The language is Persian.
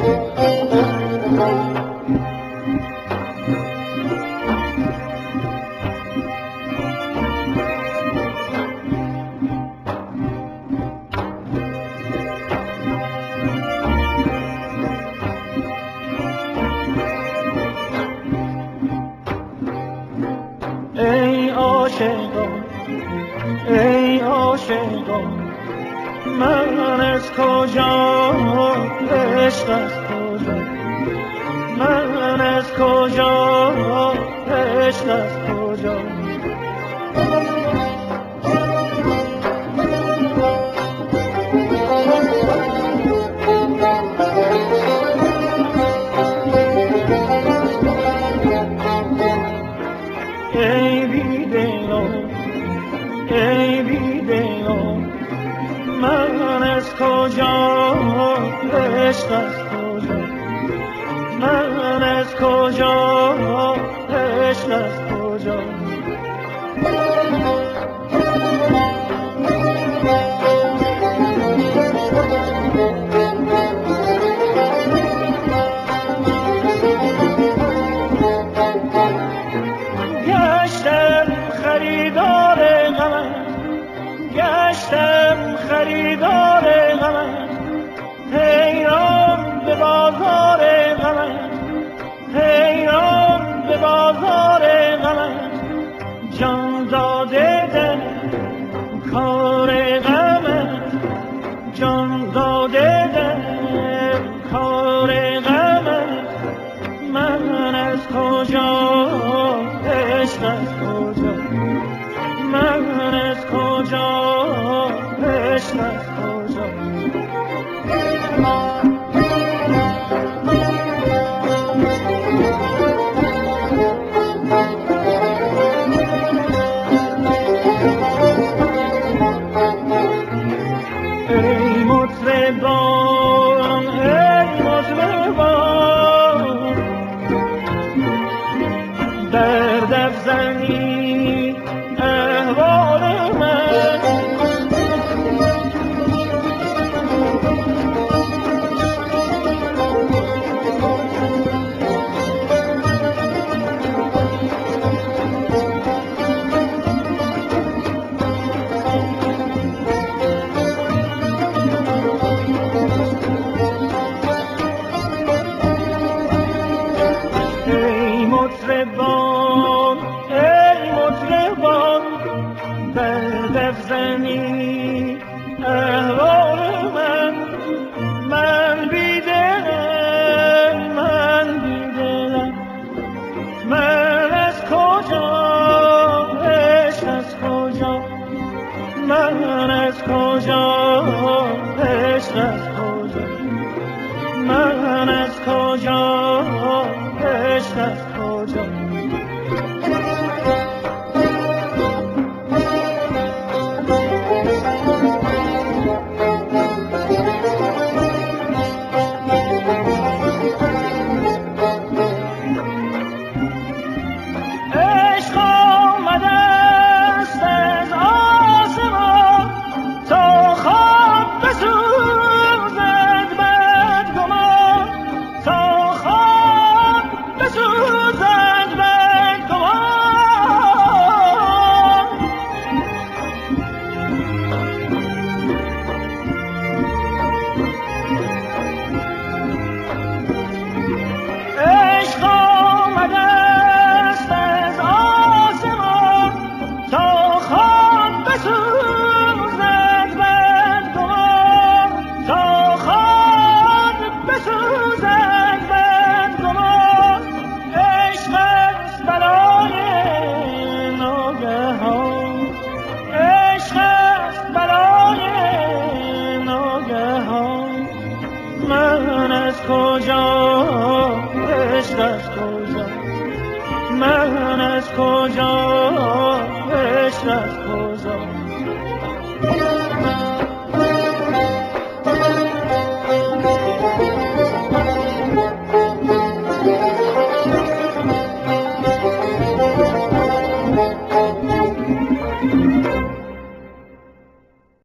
ای عاشقان ای عاشقان من از کجا عشق از کجا من از کجا عشق از کجا ای بیدلان ای بیدلان من از کجا عشق از کجا من از کجا عشق از کجا گشتم خریدار غمت حیران به بازار غمت حیران به بازار غمت جان داده دل کار غمت جان داده دل کار غمت من از کجا عشق از کجا من از کجا عشق از کجا ای مطربان ای مطربان درد افزنی احوال من ای مطربان ای مطربان درد افزنی احوال من من بیدلم من بیدلم من از کجا عشق از کجا من از کجا عشق از کجا من از کجا عشق از کجا عشق آمده است از آسمان تا خواب بسوزد بدگمان تا خواب بسوزد بدگمان عشق آمده است از آسمان تا خواب بسوزد بدگمان تا خواب بسوزد بدگمان عشق است بلای ناگهان عشق است بلای ناگهان من از کجا عشق از کجا من از کجا عشق از کجا